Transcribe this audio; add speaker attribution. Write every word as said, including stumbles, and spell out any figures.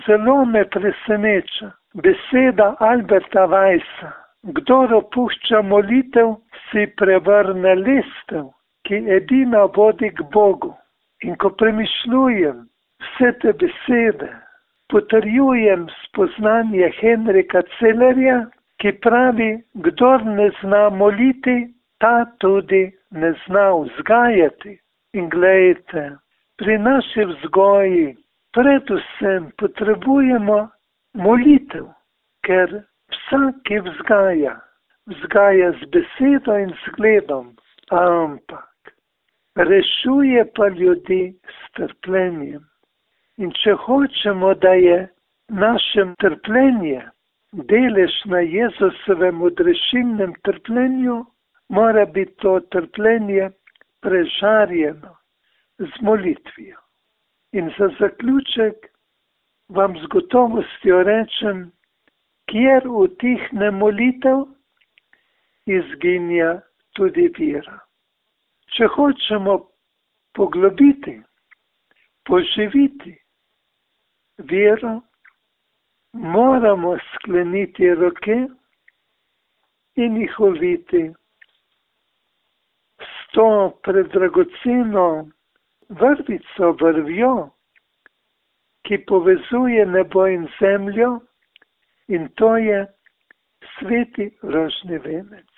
Speaker 1: Zelo me preseneča beseda Alberta Weissa. Kdor opušča molitev, si prevrne lestev, ki edina vodi k Bogu. In ko premišljujem vse te besede, potrjujem spoznanje Henrika Cellerja, ki pravi, kdor ne zna moliti, ta tudi ne zna vzgajati. In glejte, pri naši vzgoji predvsem potrebujemo molitev, ker vsak, ki vzgaja, vzgaja z besedo in zgledom, ampak rešuje pa ljudi s trpljenjem. In če hočemo, da je naše trpljenje delež na Jezusovem odrešilnem trpljenju, mora biti to trpljenje prežarjeno z molitvijo. In za zaključek vam z gotovostjo rečem, kjer utihne molitev, izginja tudi vera. Če hočemo poglobiti, poživiti vero, moramo skleniti roke in jih oviti s to predragoceno vrvico, vrvjo, ki povezuje nebo in zemljo, in to je sveti rožni venec.